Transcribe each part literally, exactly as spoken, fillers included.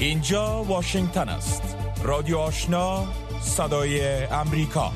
اینجا واشنگتن است. رادیو آشنا، صدای امریکا.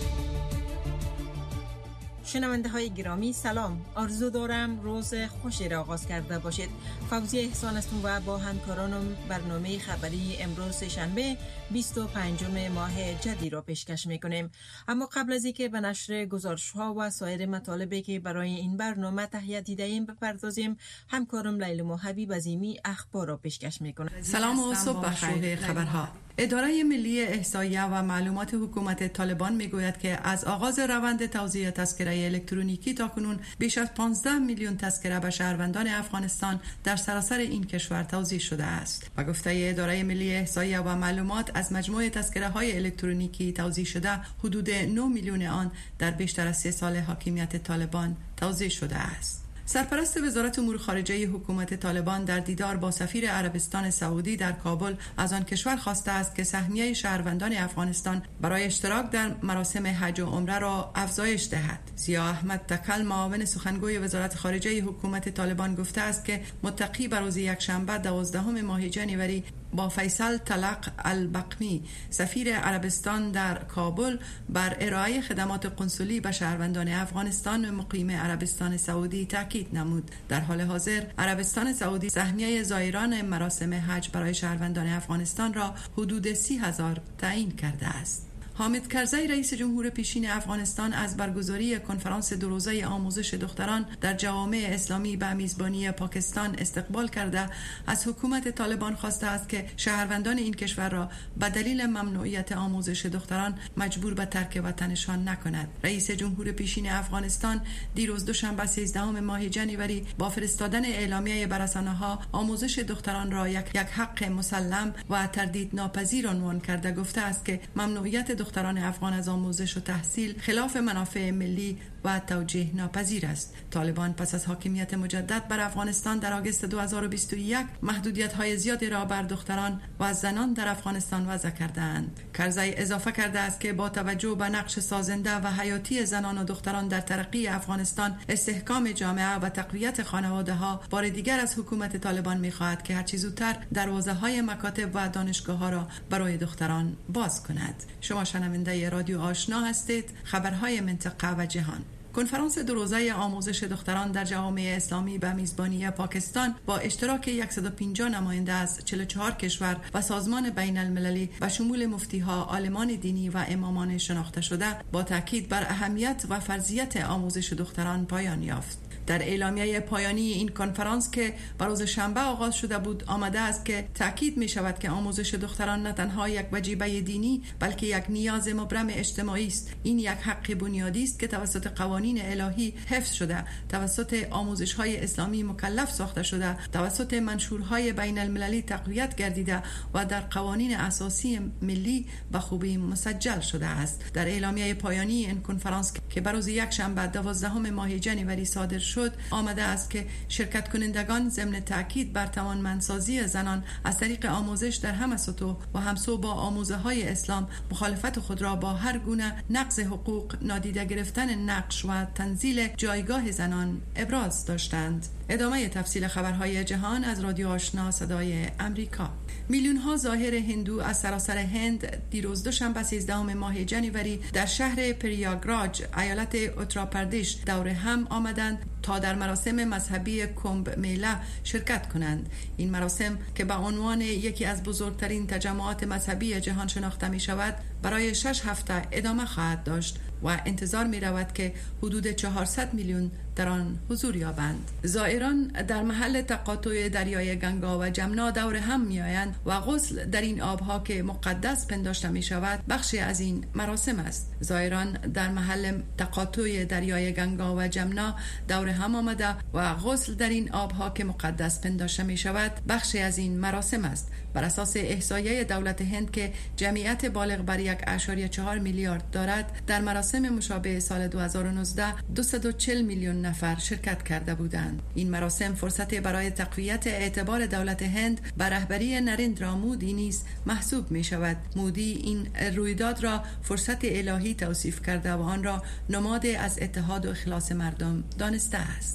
شنونده های گرامی سلام، آرزو دارم روز خوشی را آغاز کرده باشید. فوزی احسان هستم و با همکارانم برنامه خبری امروز شنبه بیست و پنجم ماه جدی را پیشکش میکنیم. اما قبل از اینکه به نشر گزارش ها و سایر مطالبی که برای این برنامه تهیه دیده ایم بپردازیم، همکارم لیلا موهبی بزیمی اخبار را پیشکش میکنه. سلام و صبح بخیر. خبرها. اداره ملی احصایه و معلومات حکومت طالبان میگوید که از آغاز روند توزیع تذکره الکترونیکی تاکنون بیش از پانزده میلیون تذکره به شهروندان افغانستان در سراسر این کشور توزیع شده است. به گفته اداره ملی احصایه و معلومات، از مجموع تذکره های الکترونیکی توزیع شده حدود نه میلیون آن در بیشتر از سه سال حاکمیت طالبان توزیع شده است. سرپرست وزارت امور خارجه حکومت طالبان در دیدار با سفیر عربستان سعودی در کابل از آن کشور خواسته است که سهمیه شهروندان افغانستان برای اشتراک در مراسم حج و عمره را افزایش دهد. ضیا احمد تکل، معاون سخنگوی وزارت خارجه حکومت طالبان، گفته است که متقی بر روز یکشنبه دوازدهم ماه جنوری با فیصل طلق البقمی، سفیر عربستان در کابل، بر ارائه خدمات قنسولی به شهروندان افغانستان مقیم عربستان سعودی تاکید نمود. در حال حاضر عربستان سعودی سهمیه زائران مراسم حج برای شهروندان افغانستان را حدود سی هزار تعیین کرده است. حامد کرزی، رئیس جمهور پیشین افغانستان، از برگزاری کنفرانس دو روزه آموزش دختران در جوامع اسلامی به میزبانی پاکستان استقبال کرده از حکومت طالبان خواسته است که شهروندان این کشور را به دلیل ممنوعیت آموزش دختران مجبور به ترک وطنشان نکند. رئیس جمهور پیشین افغانستان دیروز دوشنبه سیزدهم ماه جنوری با فرستادن اعلامیه بر رسانه‌ها آموزش دختران را یک یک حق مسلم و تردید ناپذیر عنوان کرده گفته است که ممنوعیت دختران افغان از آموزش و تحصیل خلاف منافع ملی و توجیه ناپذیر است. طالبان پس از حاکمیت مجدد بر افغانستان در آگوست دو هزار و بیست و یک محدودیت‌های زیادی را بر دختران و زنان در افغانستان وضع کردند. کرزی اضافه کرده است که با توجه به نقش سازنده و حیاتی زنان و دختران در ترقی افغانستان، استحکام جامعه و تقویت خانواده‌ها، بار دیگر از حکومت طالبان می‌خواهد که هرچه زودتر دروازه‌های مکاتب و دانشگاه‌ها را برای دختران باز کند. شما شنونده رادیو آشنا هستید. خبرهای منطقه و جهان. کنفرانس دو روزه آموزش دختران در جوامع اسلامی به میزبانی پاکستان با اشتراک صد و پنجاه نماینده از چهل و چهار کشور و سازمان بین المللی و شمول مفتیها، عالمان دینی و امامان شناخته شده با تاکید بر اهمیت و فرضیت آموزش دختران پایان یافت. در اعلامیه پایانی این کنفرانس که روز شنبه آغاز شده بود آمده است که تاکید می شود که آموزش دختران نه تنها یک وجیبه دینی بلکه یک نیاز مبرم اجتماعی است. این یک حق بنیادی است که توسط قوانین الهی حفظ شده، توسط آموزش‌های اسلامی مکلف ساخته شده، توسط منشورهای بین المللی تقویت گردیده و در قوانین اساسی ملی به خوبی مسجل شده است. در اعلامیه پایانی این کنفرانس که روز یکشنبه دوازدهم ماه جنوری صادر شد آمده است که شرکت کنندگان ضمن تاکید بر توانمندسازی زنان از طریق آموزش در همه سطوح و همسو با آموزه‌های اسلام مخالفت خود را با هر گونه نقض حقوق، نادیده گرفتن نقش و تنزیل جایگاه زنان ابراز داشتند. ادامه تفصیل خبرهای جهان از رادیو آشنا صدای امریکا. میلیون ها ظاهر هندو از سراسر هند دیروز دوشنبه سیزدهم ماه جنوری در شهر پریاگراج، ایالت اتراپردیش، دور هم آمدند تا در مراسم مذهبی کمب میله شرکت کنند. این مراسم که به عنوان یکی از بزرگترین تجمعات مذهبی جهان شناخته می شود، برای شش هفته ادامه خواهد داشت و انتظار می رود که حدود چهارصد میلیون در آن حضور یابند. زائران در محل تقاطع دریای گنگا و جمنا دور هم می آیند و غسل در این آبها که مقدس پنداشته می شود بخشی از این مراسم است. زائران در محل تقاطع دریای گنگا و جمنا دور هم آمده و غسل در این آبها که مقدس پنداشته می شود بخشی از این مراسم است. بر اساس احصایه دولت هند که جمعیت بالغ بر یک اشاری چهار میلیارد دارد، در مراسم مشابه سال دو هزار و نوزده دویست و چهل میلیون نفر شرکت کرده بودند. این مراسم فرصت برای تقویت اعتبار دولت هند بر رهبری نریندرا مودی نیز محسوب می شود. مودی این رویداد را فرصت الهی توصیف کرده و آن را نماد از اتحاد و اخلاص مردم دانسته است.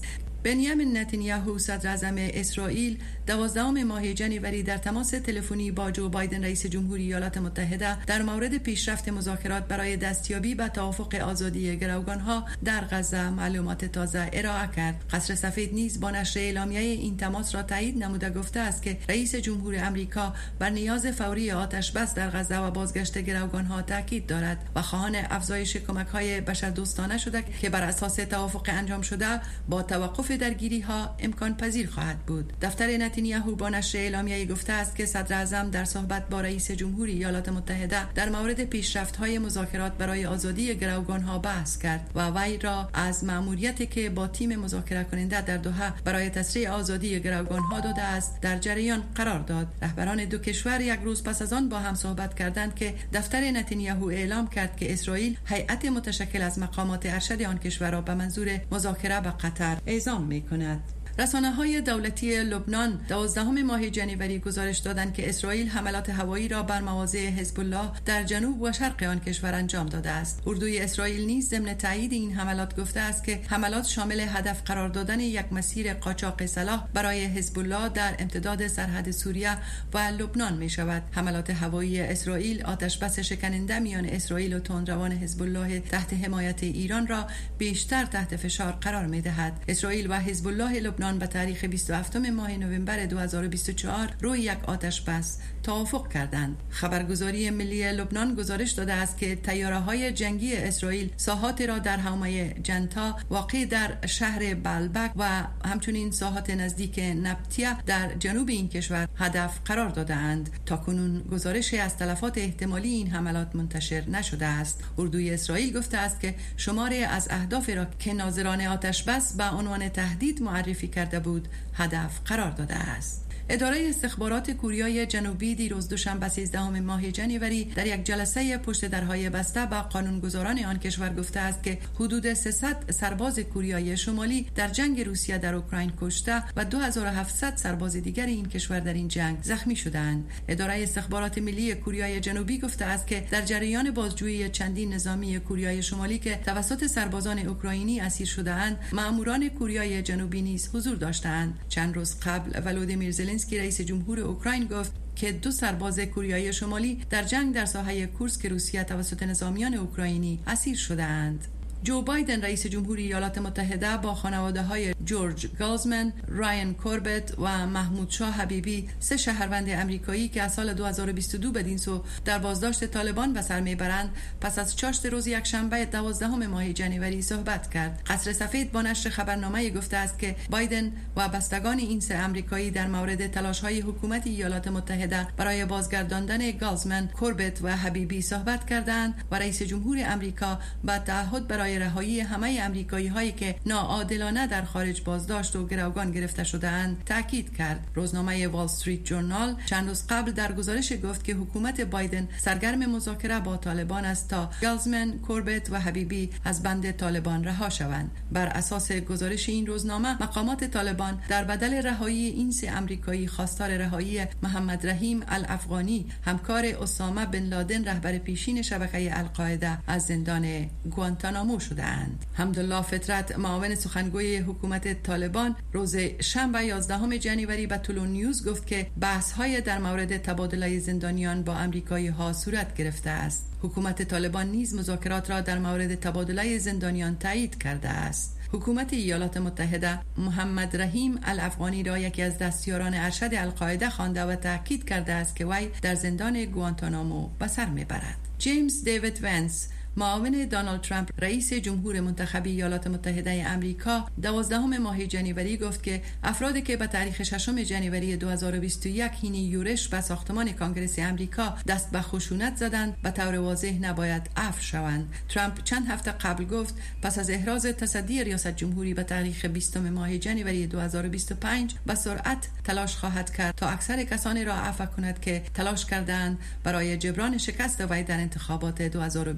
بنیامین نتانیاهو صدر اعظم اسرائیل دوازدهم ماه جنوری در تماس تلفنی با جو بایدن رئیس جمهوری ایالات متحده در مورد پیشرفت مذاکرات برای دستیابی به توافق آزادی گروگانها در غزه معلومات تازه ارائه کرد. قصر سفید نیز با نشر اعلامیه این تماس را تایید نموده گفته است که رئیس جمهور آمریکا بر نیاز فوری آتش بس در غزه و بازگشت گروگانها تاکید دارد و خواهان افزایش کمک‌های بشردوستانه شده که بر اساس توافق انجام شده با توقف درگیری‌ها امکان پذیر خواهد بود. دفتر نتانیاهو با نشر اعلامیه گفته است که صدر اعظم در صحبت با رئیس جمهوری ایالات متحده در مورد پیشرفت‌های مذاکرات برای آزادی گروگانها بحث کرد و وی را از مأموریتی که با تیم مذاکره کننده در دوحه برای تسریع آزادی گروگانها داده است در جریان قرار داد. رهبران دو کشور یک روز پس از آن با هم صحبت کردند که دفتر نتانیاهو اعلام کرد که اسرائیل هیئت متشکل از مقامات ارشد آن کشور را به منظور مذاکره با قطر اعزام می‌کند. رسانه‌های دولتی لبنان دوازدهم ماه جنوری گزارش دادند که اسرائیل حملات هوایی را بر مواضع حزب الله در جنوب و شرق آن کشور انجام داده است. اردوی اسرائیل نیز ضمن تایید این حملات گفته است که حملات شامل هدف قرار دادن یک مسیر قاچاق سلاح برای حزب الله در امتداد سرحد سوریه و لبنان می شود. حملات هوایی اسرائیل آتش بس شکننده میان اسرائیل و تندروان حزب الله تحت حمایت ایران را بیشتر تحت فشار قرار می دهد. اسرائیل و حزب الله لبنان به تاریخ بیست و هفتم ماه نوامبر دو هزار و بیست و چهار روی یک آتش بس توافق کردند. خبرگزاری ملی لبنان گزارش داده است که طیاره‌های جنگی اسرائیل ساحات را در حومه جنتا واقع در شهر بالبک و همچنین ساحات نزدیک نبتیه در جنوب این کشور هدف قرار داده‌اند. تاکنون گزارشی از تلفات احتمالی این حملات منتشر نشده است. اردوی اسرائیل گفته است که شماری از اهداف را که ناظران آتش بس به عنوان تهدید معرفی کرده بود هدف قرار داده است. اداره استخبارات کوریای جنوبی دیروز دوشنبه سیزدهم ماه جنوری در یک جلسه پشت درهای بسته با قانونگذاران آن کشور گفته است که حدود سیصد سرباز کوریای شمالی در جنگ روسیه در اوکراین کشته و دو هزار و هفتصد سرباز دیگر این کشور در این جنگ زخمی شدند. اداره استخبارات ملی کوریای جنوبی گفته است که در جریان بازجویی چندین نظامی کوریای شمالی که توسط سربازان اوکراینی اسیر شده‌اند، مأموران کوریای جنوبی نیز حضور داشتند. چند روز قبل ولودیمیر زلنسکی رئیس جمهور اوکراین گفت که دو سرباز کوریای شمالی در جنگ در ساحه کورسک روسیه توسط نظامیان اوکراینی اسیر شده‌اند. جو بایدن رئیس جمهوری ایالات متحده با خانواده‌های جورج گالزمن، رایان کوربت و محمود شاه حبیبی، سه شهروند امریکایی که از سال دو هزار و بیست و دو بدین سو در بازداشت طالبان به سر میبرند، پس از چاشت روز یکشنبه دوازدهم ماه جنوری صحبت کرد. قصر سفید با نشر خبرنامه گفته است که بایدن و بستگان این سه امریکایی در مورد تلاش‌های حکومت ایالات متحده برای بازگرداندن گالزمن، کوربت و حبیبی صحبت کردند و رئیس جمهور آمریکا با تعهد برای رهایی همه امریکایی هایی که ناعادلانه در خارج بازداشت و گروگان گرفته شده‌اند تاکید کرد. روزنامه وال استریت جورنال چند روز قبل در گزارش گفت که حکومت بایدن سرگرم مذاکره با طالبان است تا گالزمن، کوربت و حبیبی از بند طالبان رها شوند. بر اساس گزارش این روزنامه، مقامات طالبان در بدل رهایی این سه امریکایی خواستار رهایی محمد رحیم الافغانی، همکار اسامه بن لادن رهبر پیشین شبکه القاعده، از زندان گوانتانامو شدند. حمدالله فطرت، معاون سخنگوی حکومت طالبان، روز شنبه یازدهم جنوری به طلوع نیوز گفت که بحث‌های در مورد تبادله زندانیان با آمریکایی‌ها صورت گرفته است. حکومت طالبان نیز مذاکرات را در مورد تبادله زندانیان تایید کرده است. حکومت ایالات متحده محمد رحیم الافغانی را یکی از دستیاران ارشد القاعده خوانده و تاکید کرده است که وی در زندان گوانتانامو به سر میبرد. جیمز دیوید ونس، معاون دونالد ترامپ رئیس جمهور منتخب ایالات متحده آمریکا، دوازدهم ماه جنوری گفت که افرادی که به تاریخ ششم جنوری دو هزار و بیست و یک حین یورش به ساختمان کانگرس آمریکا دست به خشونت زدند به طور واضح نباید عفو شوند. ترامپ چند هفته قبل گفت پس از احراز تصدی ریاست جمهوری به تاریخ بیستم ماه جنوری دو هزار و بیست و پنج به سرعت تلاش خواهد کرد تا اکثر کسانی را عفو کند که تلاش کردند برای جبران شکست وی در انتخابات دو هزار و بیست مال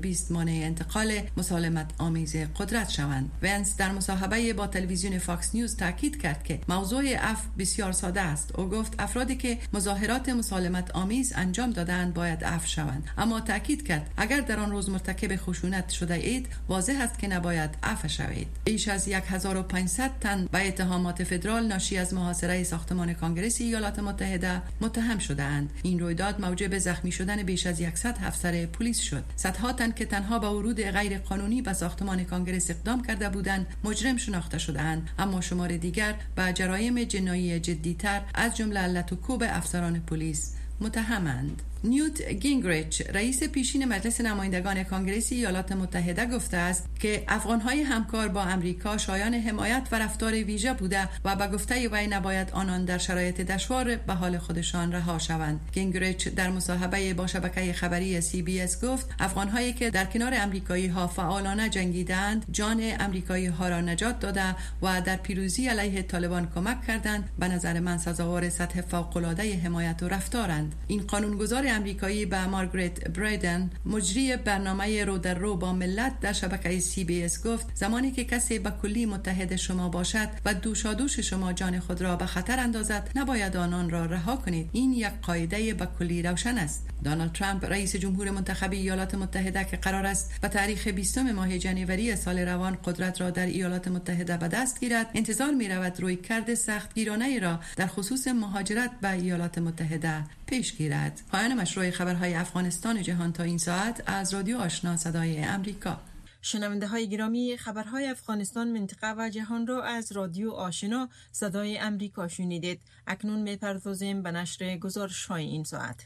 موانع انتقال مسالمت آمیز قدرت شوند. ونس در مصاحبه با تلویزیون فاکس نیوز تاکید کرد که موضوع عفو بسیار ساده است. او گفت افرادی که مظاهرات مسالمت آمیز انجام دادند باید عفو شوند، اما تاکید کرد اگر در آن روز مرتکب خشونت شده اید واضح است که نباید عفو شوید. بیش از هزار و پانصد تن به اتهامات فدرال ناشی از محاصره ساختمان کانگرس ایالات متحده متهم شده‌اند. این رویداد موجب زخمی شدن بیش از صد افسر پلیس شد. صدها تن که تنها با ورود غیر قانونی به ساختمان کانگرس اقدام کرده بودند مجرم شناخته شده‌اند، اما شمار دیگر به جرایم جنایی جدی‌تر از جمله علت و کوب افسران پلیس متهمند. نیوت گینگریچ رئیس پیشین مجلس نمایندگان کانگرس ایالات متحده گفته است که افغان‌های همکار با امریکا شایان حمایت و رفتار ویژه بوده و به گفته وی نباید آنان در شرایط دشوار به حال خودشان رها شوند. گینگریچ در مصاحبه با شبکه خبری سی بی اس گفت افغان‌هایی که در کنار امریکایی‌ها فعالانه جنگیدند جان امریکایی‌ها را نجات داده و در پیروزی علیه طالبان کمک کردند. به نظر من سزاوار سطح فوق‌العاده حمایت و رفتارند. این قانونگذار امریکایی به مارگریت برایدن مجری برنامه رو در رو با ملت در شبکه سی بی اس گفت زمانی که کسی به کلی متحد شما باشد و دوشادوش شما جان خود را به خطر اندازد نباید آنان را رها کنید. این یک قاعده به کلی روشن است. دونالد ترامپ رئیس جمهور منتخب ایالات متحده که قرار است به تاریخ بیستم ماه جنوری سال روان قدرت را در ایالات متحده به دست گیرد انتظار می رود رویکرد سختگیرانه را در خصوص مهاجرت به ایالات متحده پیش گیرد. پایان مشروع خبرهای افغانستان و جهان تا این ساعت از رادیو آشنا صدای امریکا. شنونده های گرامی، خبرهای افغانستان، منطقه و جهان را از رادیو آشنا صدای امریکا شنیدید. اکنون می‌پردازیم به نشر گزارش های این ساعت.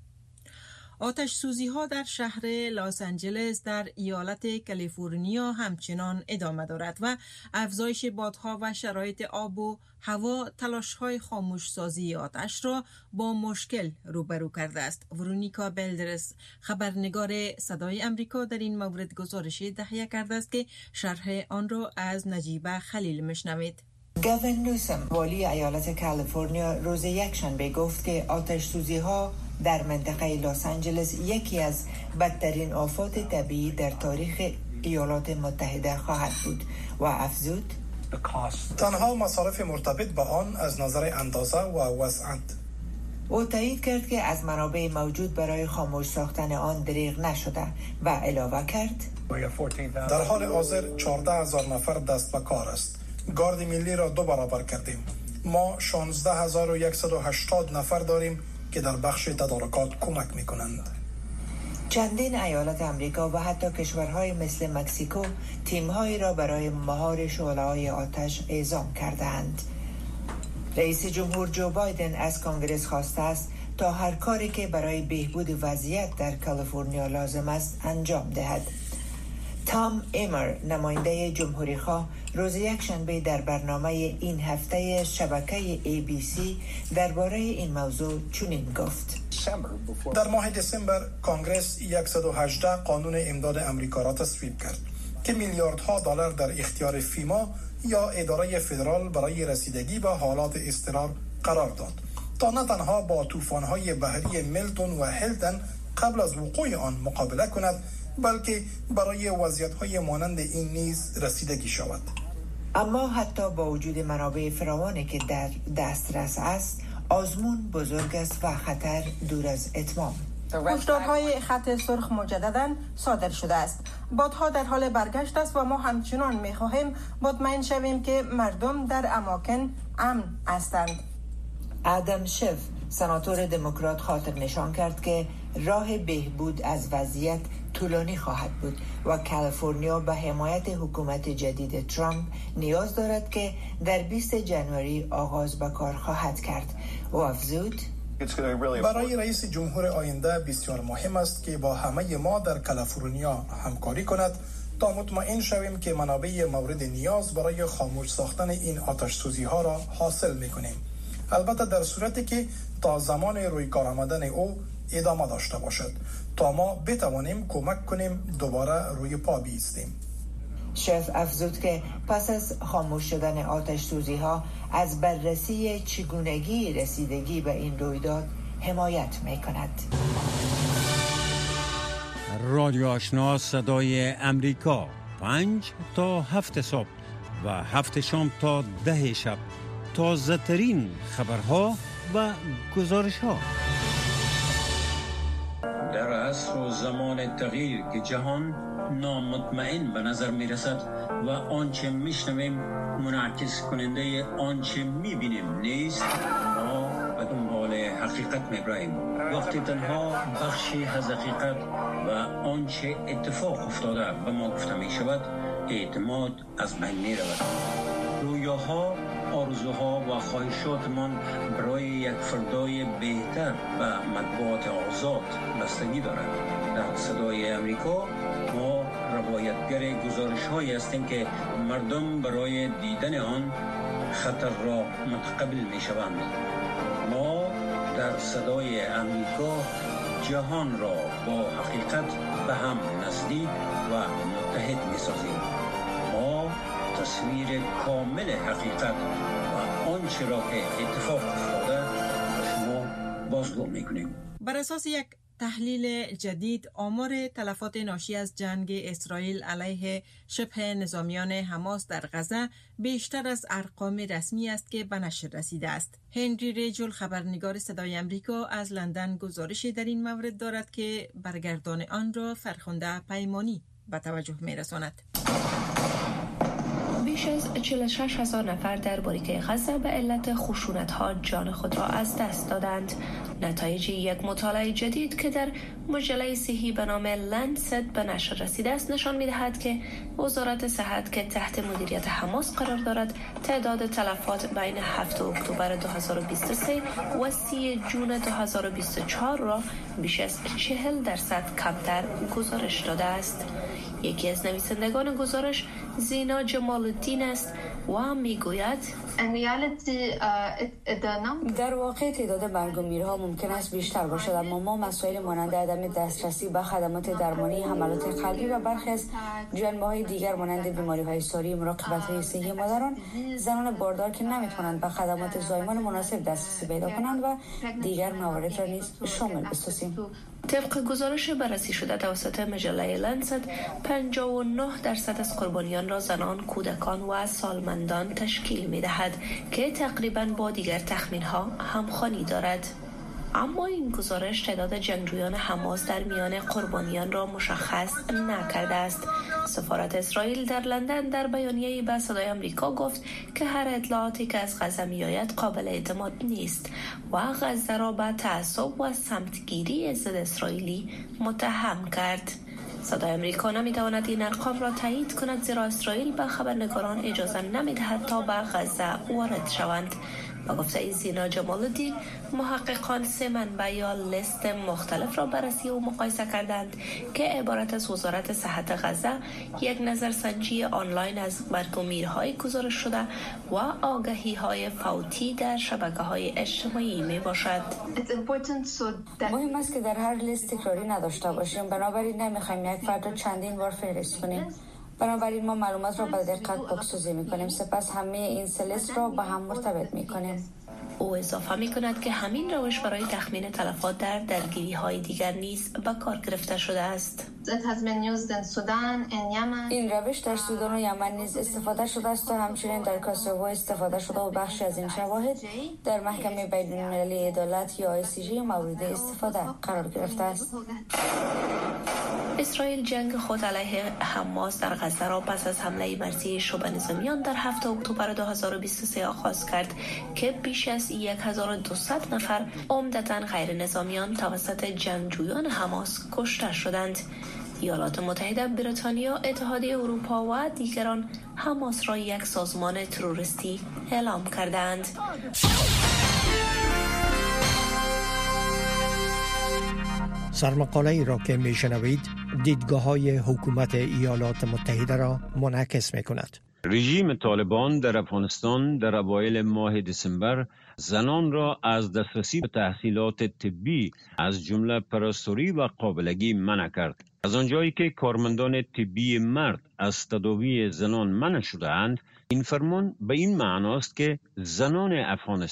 آتش سوزی ها در شهر لس آنجلس در ایالت کالیفرنیا همچنان ادامه دارد و افزایش بادها و شرایط آب و هوا تلاش های خاموش سازی آتش را با مشکل روبرو کرده است. ورونیکا بلدرس خبرنگار صدای امریکا در این مورد گزارشی تهیه کرده است که شرح آن را از نجیبه خلیل میشنوید. گاوین نیوسم والی ایالت کالیفرنیا روز یکشنبه گفت که آتش سوزی ها در منطقه لس آنجلس یکی از بدترین آفات طبیعی در تاریخ ایالات متحده خواهد بود و افزود تنها مصارف مرتبط با آن از نظر اندازه و وسعت. او تایید کرد که از منابع موجود برای خاموش ساختن آن دریغ نشده و علاوه کرد در حال حاضر چهارده هزار نفر دست به کار است. گارد ملی را دو برابر کردیم. ما شانزده هزار و صد و هشتاد نفر داریم که در بخش تدارکات کمک میکنند. چندین ایالت امریکا و حتی کشورهای مثل مکزیکو تیم‌هایی را برای مهار شعله‌های آتش اعزام کردند. رئیس جمهور جو بایدن از کانگرس خواسته است تا هر کاری که برای بهبود وضعیت در کالیفرنیا لازم است انجام دهد. تام ایمر نماینده جمهوری خواه روز یکشنبه در برنامه این هفته شبکه ای بی سی درباره این موضوع چنین گفت: در ماه دسامبر کانگرس صد و هجده قانون امداد امریکا را تصویب کرد که میلیاردها دلار در اختیار فیما یا اداره فدرال برای رسیدگی به حالات اضطرار قرار داد تا نه تنها با طوفان‌های بحری میلتون و هیلتن قبل از وقوع آن مقابله کند بلکه برای وضعیت‌های مانند این نیز رسیدگی شود. اما حتی با وجود منابع فراوانی که در دسترس است، آزمون بزرگ است و خطر دور از اتمام. هشدارهای خط سرخ مجدداً صادر شده است. بادها در حال برگشت است و ما همچنان می‌خواهیم مطمئن شویم که مردم در اماکن امن هستند. آدم شف سناتور دموکرات خاطر نشان کرد که راه بهبود از وضعیت طولانی خواهد بود و کالیفرنیا به حمایت حکومت جدید ترامپ نیاز دارد که در بیست ژانویه آغاز به کار خواهد کرد. و افزود برای رئیس جمهور آینده بسیار مهم است که با همه ما در کالیفرنیا همکاری کند تا مطمئن شویم که منابع مورد نیاز برای خاموش ساختن این آتش سوزی ها را حاصل می‌کنیم. البته در صورتی که تا زمان روی کار آمدن او ادامه داشته باشد تا ما بتوانیم کمک کنیم دوباره روی پا بایستیم. شف افزود که پس از خاموش شدن آتش سوزی ها از بررسی چگونگی رسیدگی به این رویداد حمایت می کند. رادیو آشنا صدای امریکا پنج تا هفت صبح و هفت شام تا ده شب تازه ترین خبرها و گزارش ها. در عصر و زمان تغییر که جهان نامطمئن به نظر می رسد و آنچه می شنویم منعکس کننده آنچه می بینیم نیست، ما به دنبال حقیقت می براییم. وقتی تنها بخشی از حقیقت و آنچه اتفاق افتاده به ما گفته می شود، اعتماد از بین می رود. رویاها، آرزوها و خواهشاتمان برای یک فردای بهتر و مطبوعات آزاد بستگی دارد. در صدای امریکا ما روایتگر گزارش هایی هستیم که مردم برای دیدن آن خطر را متقبل می شوند. ما در صدای امریکا جهان را با حقیقت به هم نزدیک و متحد می سازیم. ما تصویر کامل حقیقت و آنچه را که اتفاق افتاده شما بازگو میکنیم. بر اساس یک تحلیل جدید، آمار تلفات ناشی از جنگ اسرائیل علیه شبه نظامیان حماس در غزه بیشتر از ارقام رسمی است که به نشر رسیده است. هنری ریجل، خبرنگار صدای امریکا از لندن، گزارشی در این مورد دارد که برگردان آن را فرخنده پیمانی به توجه می‌رساند. بیش از چهل و شش هزار نفر در باریکه غزه به علت خشونت‌ها جان خود را از دست دادند. نتایج یک مطالعه جدید که در مجله صحی به نام لنست به نشر رسیده است نشان می‌دهد که وزارت صحت که تحت مدیریت حماس قرار دارد، تعداد تلفات بین هفتم اکتبر دو هزار و بیست و سه و سی جون دو هزار و بیست و چهار را بیش از چهل درصد کمتر گزارش داده است. یکی از نویسندگان گزارش زینا جمال الدین است و میگوید در واقع تعداد مرگ و میرها ممکن است بیشتر باشد، اما ما مسائل مانند عدم دسترسی به خدمات درمانی، حملات قلبی و برخی از جنبه‌های دیگر مانند بیماری‌های ساری، مراقبت‌های صحی مادران، زنان باردار که نمی‌توانند به خدمات زایمان مناسب دسترسی پیدا کنند و دیگر موارد را نیز شامل بسازیم. طبق گزارش بررسی شده توسط مجله لنست، پنجاه و نه درصد از قربانیان را زنان، کودکان و سالمندان تشکیل می‌دهد که تقریباً با دیگر تخمین‌ها همخوانی دارد. اما این گزارش تعداد جنگجویان حماس در میان قربانیان را مشخص نکرده است. سفارت اسرائیل در لندن در بیانیه‌ای به صدای آمریکا گفت که هر اطلاعاتی که از غزه می‌آید قابل اعتماد نیست و غزه را به تعصب و سمتگیری ضد اسرائیلی متهم کرد. صدای آمریکا نمی‌تواند این ارقام را تایید کند، زیرا اسرائیل به خبرنگاران اجازه نمی‌دهد تا به غزه وارد شوند. با گفته زینا جمال الدین، محققان سه منبع یا لیست مختلف را بررسی و مقایسه کردند که عبارت از وزارت صحت غزه، یک نظرسنجی آنلاین از مرگ و میرهای گزارش شده و آگهی‌های فوتی در شبکه‌های اجتماعی می باشد. مهم است که در هر لیست تکراری نداشته باشیم، بنابراین نمی‌خوایم یک فرد را چندین بار فهرست کنیم. بنابراین ما معلومات را به دقت پاکسازی می‌کنیم، سپس همه این سه لیست را با هم مرتبط می‌کنیم. او اضافه می‌کند که همین روش برای تخمین تلفات در درگیری‌های دیگر نیز به کار گرفته شده است. این روش در سودان و یمن نیز استفاده شده است و همچنین در کاسوو استفاده شده و بخشی از این شواهد در محکمه بین‌المللی عدالت یا آی سی جی مورد استفاده قرار گرفته است. اسرائیل جنگ خود علیه حماس در غزه را پس از حمله مرزی شبه نظامیان در هفتم اکتبر دو هزار و بیست و سه آغاز کرد که بیش از هزار و دویست نفر عمدتاً غیر نظامیان توسط جنگجویان حماس کشته شدند. ایالات متحده، بریتانیا، اتحادیه اروپا و دیگران حماس را یک سازمان تروریستی اعلام کردند. سرمقاله ای را که می شنوید دیدگاه های حکومت ایالات متحده را منعکس می کند. رژیم طالبان در افغانستان در اوایل ماه دسامبر زنان را از دسترسی به تحصیلات طبی از جمله پرستاری و قابلگی منع کرد. از آنجایی که کارمندان طبی مرد از تداوی زنان منع شده‌اند، این فرمان به این معناست که زنان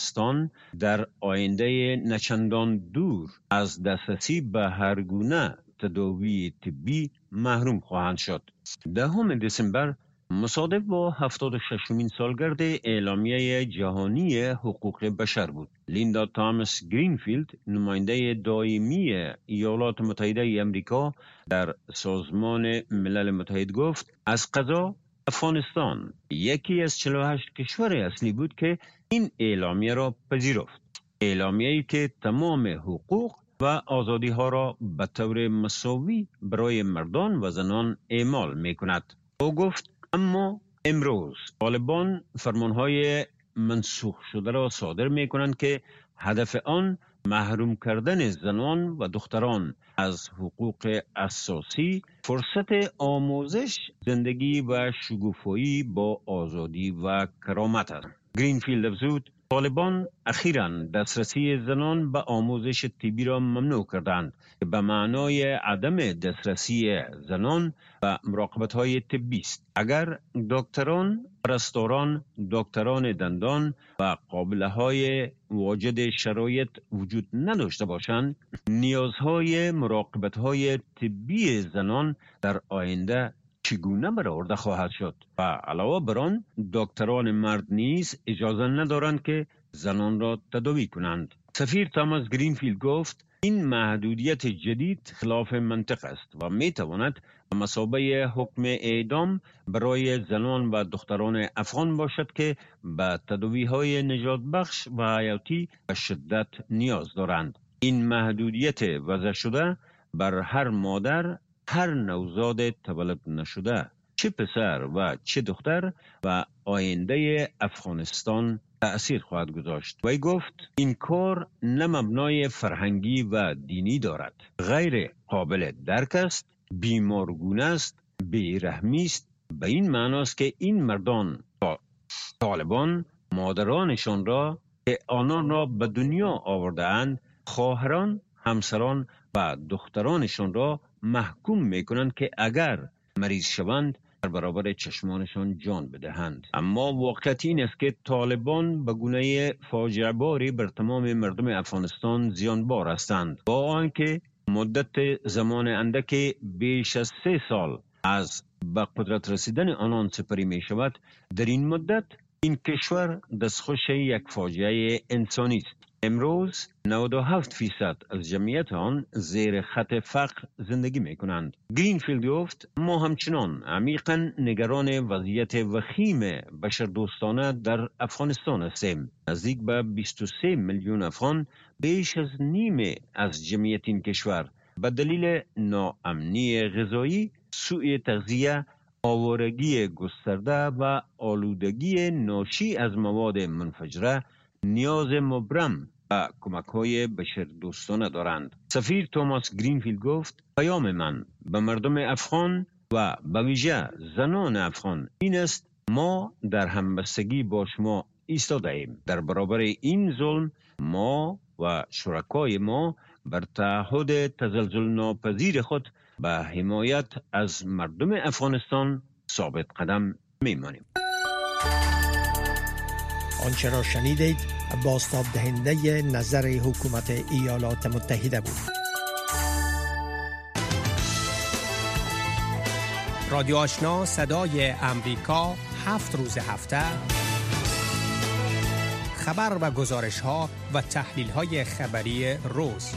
افغانستان در آینده نچندان دور از دسترسی به هر گونه تداوی طبی محروم خواهند شد. دهم دسامبر مصادف با هفتاد و ششمین سالگرد اعلامیه جهانی حقوق بشر بود. لیندا تامس گرینفیلد، نماینده دائمی ایالات متحده امریکا در سازمان ملل متحد، گفت از قضا افغانستان یکی از چهل و هشت کشور اصلی بود که این اعلامیه را پذیرفت. اعلامیه‌ای که تمام حقوق و آزادی ها را به طور مساوی برای مردان و زنان اعمال می کند. او گفت اما امروز طالبان فرمانهای منسوخ شده را صادر می کنند که هدف آن محروم کردن زنان و دختران از حقوق اساسی، فرصت آموزش، زندگی و شکوفایی با آزادی و کرامت است. گرینفیلد افزود طالبان اخیراً دسترسی زنان به آموزش طبی را ممنوع کردند که به معنای عدم دسترسی زنان به مراقبت‌های طبی است. اگر دکتران، پرستاران، دکتران دندان و قابله‌های واجد شرایط وجود نداشته باشند، نیازهای مراقبت‌های طبی زنان در آینده چگونه برآورده خواهد شد؟ و علاوه بر آن دکتران مرد نیز اجازه ندارند که زنان را تداوی کنند. سفیر تاماس گرینفیلد گفت این محدودیت جدید خلاف منطق است و می تواند به مثابه حکم اعدام برای زنان و دختران افغان باشد که به تداوی های نجات بخش و حیاتی به شدت نیاز دارند. این محدودیت وضع شده بر هر مادر، هر نوزاد تولد نشده، چه پسر و چه دختر، و آینده افغانستان تأثیر خواهد گذاشت. وی گفت این کار نه مبنای فرهنگی و دینی دارد، غیر قابل درک است، بیمارگونه است، بیرحمی است. به این معناست که این مردان طالبان مادرانشان را که آنان را به دنیا آورده اند، خواهران، همسران و دخترانشان را محکوم میکنند که اگر مریض شوند در برابر چشمانشان جان بدهند. اما واقعیت این است که طالبان به گونه فاجعه باری بر تمام مردم افغانستان زیانبار هستند. با آنکه مدت زمان اندک بیش از سه سال از به قدرت رسیدن آنان سپری می شود، در این مدت این کشور دستخوش یک فاجعه انسانی است. امروز نود و هفت فیصد از جمعیت آن زیر خط فقر زندگی می کنند. گرینفیلد گفت ما همچنان عمیقاً نگران وضعیت وخیم بشردوستانه در افغانستان هستیم. نزدیک به بیست و سه میلیون افغان، بیش از نیم از جمعیت این کشور، به دلیل ناامنی غذایی، سوء تغذیه، آوارگی گسترده و آلودگی ناشی از مواد منفجره نیاز مبرم و کمک‌های بشردوستانه دارند. سفیر توماس گرینفیلد گفت پیام من به مردم افغان و به ویژه زنان افغان این است: ما در همبستگی با شما ایستاده ایم. در برابر این ظلم ما و شرکای ما بر تعهد تزلزل ناپذیر خود به حمایت از مردم افغانستان ثابت قدم میمانیم. آنچه را شنیدید بازتاب دهنده نظر حکومت ایالات متحده بود. رادیو آشنا صدای امریکا، هفت روز هفته خبر و گزارش ها و تحلیل های خبری روز.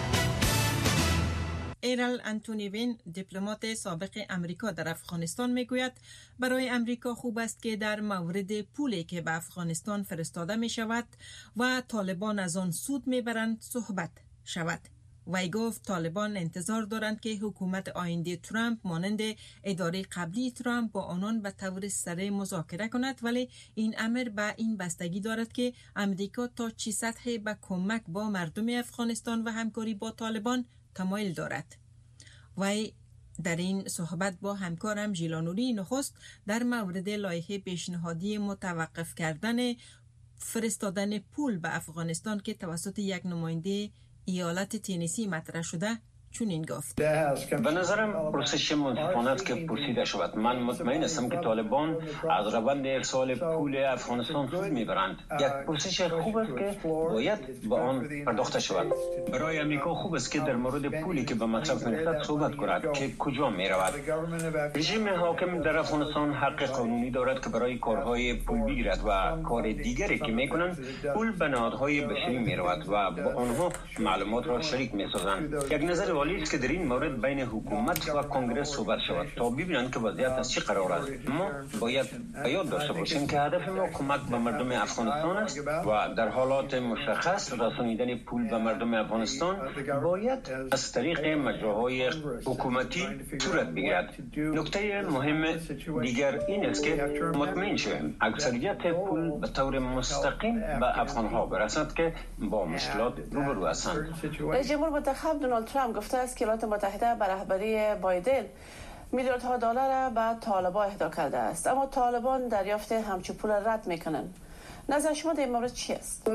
ایرل انتونی وین، دیپلمات سابق امریکا در افغانستان، میگوید برای امریکا خوب است که در مورد پولی که به افغانستان فرستاده می شود و طالبان از آن سود می برند صحبت شود. وی گفت طالبان انتظار دارند که حکومت آینده ترامپ مانند اداره قبلی ترامپ با آنان به طور سریع مذاکره کند، ولی این امر به این بستگی دارد که امریکا تا چه سطحی به کمک با مردم افغانستان و همکاری با طالبان تمایل دارد. وی در این صحبت با همکارم ژیلانوری نخست در مورد لایحه پیشنهادی متوقف کردن فرستادن پول به افغانستان که توسط یک نماینده ایالت تنسی مطرح شده چنین گفت. به نظرم پرسش منصفانه است که پرسیده شود. من مطمئن هستم که طالبان از روند ارسال پول افغانستان سود میبرند. یک پرسش خوب است که باید به آن پرداخته شود. برای امریکا خوب است که در مورد پولی که به مصرف می‌رسد صحبت کند که کجا می‌رود. رژیم حاکم در افغانستان حق قانونی دارد که برای کارهای پول بگیرد و کار دیگری که می‌کنند پول به نهادهای بشری می‌رود و با آنها معلومات را شریک می‌سازند. یک نظر عالی است که در این مورد بین حکومت و کنگره صحبت شود تا ببینند که وضعیت از چه قرار است. ما باید یاد داشته باشیم که هدف ما کمک به مردم افغانستان است و در حالات مشخص رسانیدن پول به مردم افغانستان باید از طریق مجراهای حکومتی صورت بگیرد. نکته مهم دیگر این است که مطمئن شویم اکثریت پول به طور مستقیم به افغانها برسد که با مشکلات روبرو هستند. رئیس جمهور منتخب دونالد ترامپ گفته است که ایالات متحده به رهبری بایدن میلیاردها دلار به طالبان اهدا کرده است، اما طالبان دریافت همچون پول رد میکنند. نظر شما در این مورد چی است؟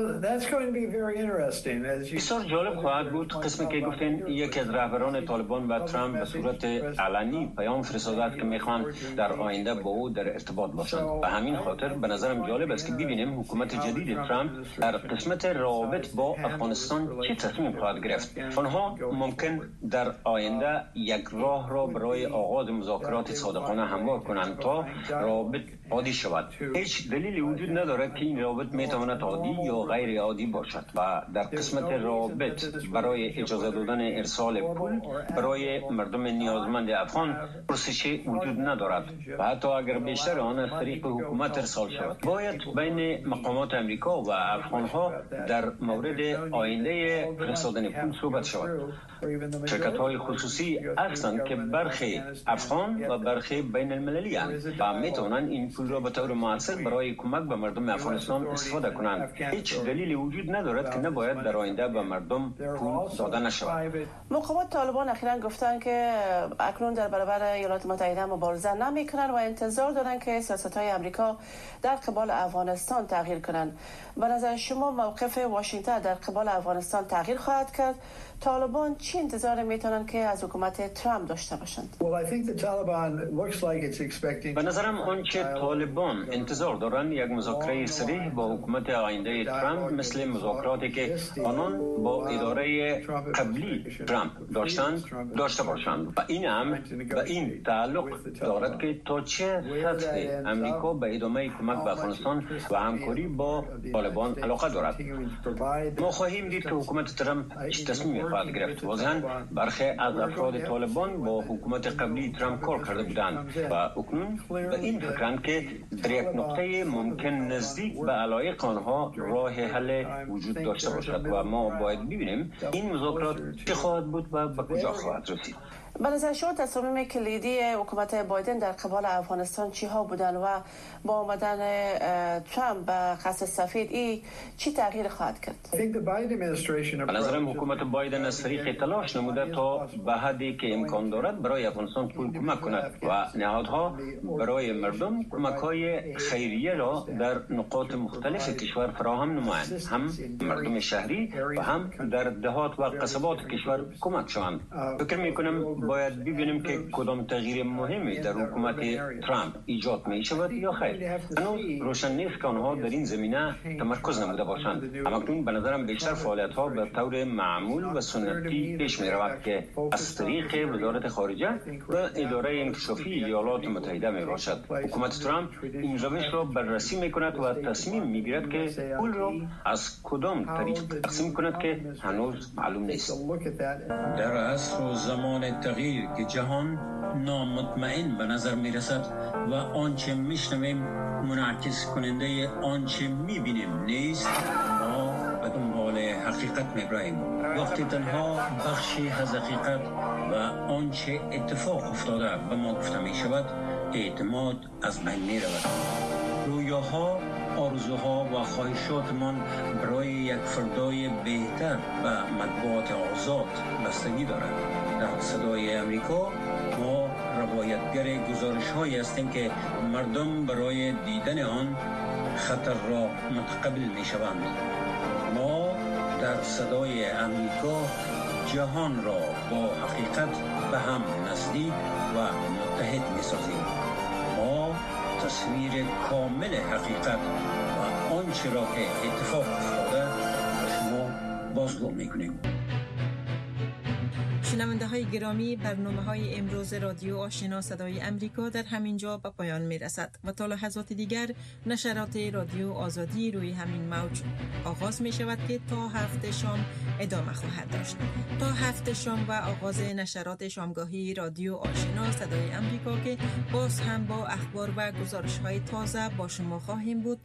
بسیار جالب خواهد بود قسمی که گفتین یکی از رهبران طالبان به ترامپ به صورت علنی پیام فرستاده است که میخوان در آینده با او در ارتباط باشند. به همین خاطر به نظرم جالب است که ببینیم حکومت جدید ترامپ در قسمت روابط با افغانستان چه تصمیم خواهد گرفت. آنها ممکن در آینده یک راه را برای آغاز مذاکرات صادقانه هموار کنند تا روابط عادی شود. هیچ دلیلی وجود ندارد که این روابط میتواند عادی یا غیر عادی باشد و در قسمت روابط برای اجازه دادن ارسال پول برای مردم نیازمند افغان پرسشی وجود ندارد و حتی اگر بیشتر آن از طریق حکومت ارسال شود. باید بین مقامات امریکا و افغانها در مورد آینده فرستادن پول صحبت شود. شرکت های خصوصی هستند که برخی افغان و برخی بین المللی هستند و میتوانند این پول را به طور مؤثر برای کمک به مردم افغانستان استفاده کنند. هیچ دلیلی وجود ندارد که نباید در آینده به مردم پول داده نشود. مقامات طالبان اخیراً گفتند که اکنون در برابر ایالات متحده مبارزه نمی‌کنند و انتظار دارند که سیاست‌های آمریکا در قبال افغانستان تغییر کنند. به نظر شما موقف واشنگتن در قبال افغانستان تغییر خواهد کرد؟ طالبان چی انتظار میتونن که از حکومت ترامپ داشته باشند؟ به نظرم آنچه طالبان انتظار دارند یک مذاکره صریح با حکومت آینده ترامپ مثل مذاکراتی که آنان با اداره قبلی ترامپ داشتند داشته باشند و این هم به این تعلق دارد که تا چه سطح امریکا به ادامه کمک به افغانستان و همکاری با طالبان علاقه دارد. ما خواهیم دید که حکومت ترامپ چه تصمیمی خواهد گرفت. واضحاً برخی از افراد طالبان با حکومت قبلی ترامپ کار کرده بودند و اکنون به این فکرند که در یک نقطه ممکن نزدیک به علایق آنها راه حل وجود داشته باشد و ما باید ببینیم این مذاکرات چه خواهد بود و به کجا خواهد رسید. به نظر شما تصامیم کلیدی حکومت بایدن در قبال افغانستان چی ها بودن و با آمدن ترامپ به قصر سفید ای چی تغییر خواهد کرد؟ به نظرم حکومت بایدن از طریق تلاش نموده تا به حدی که امکان دارد برای افغانستان پول کمک کند و نهادها برای مردم کمک های خیریه را در نقاط مختلف کشور فراهم نمایند، هم مردم شهری و هم در دهات و قصبات کشور کمک شوند. فکر می کنم باید ببینیم که کدام تغییر مهمی در حکومت ترامپ ایجاد می شود یا خیر. هنوز روشن نیست که آنها در این زمینه تمرکز نموده باشند. اما اکنون به نظرم بیشتر فعالیت ها به طور معمول و سنتی پیش می رود که از طریق وزارت خارجه و اداره انکشافی ایالات متحده می باشد. حکومت ترامپ این روش را بررسی می کند و تصمیم می گیرد که پول را از کدام طریق تقسیم کند که هنوز معلوم نیست. در عصر و زمان تغییر که جهان نامطمئن به نظر می رسد و آنچه می شنویم منعکس کننده آنچه می بینیم نیست، ما به دنبال حقیقت می براییم. وقتی تنها بخشی از حقیقت و آنچه اتفاق افتاده به ما گفته می شود، اعتماد از بین می رود. رویاها، آرزوها و خواهشاتمان برای یک فردای بهتر و مطبوعات آزاد بستگی دارد. در صدای امریکا ما روایتگر گزارش هایی هستیم که مردم برای دیدن آن خطر را متقبل می شوند. ما در صدای امریکا جهان را با حقیقت به هم نزدیک و متحد می سازیم. ما تصویر کامل حقیقت و آنچه را که اتفاق افتاده شما بازگو می کنیم. شنونده های گرامی، برنامه های امروز رادیو آشنا صدای امریکا در همین جا به پایان می رسد و تا لحظات دیگر نشرات رادیو آزادی روی همین موج آغاز می شود که تا هفت شام ادامه خواهد داشت. تا هفت شام و آغاز نشرات شامگاهی رادیو آشنا صدای امریکا که باز هم با اخبار و گزارش های تازه با شما خواهیم بود.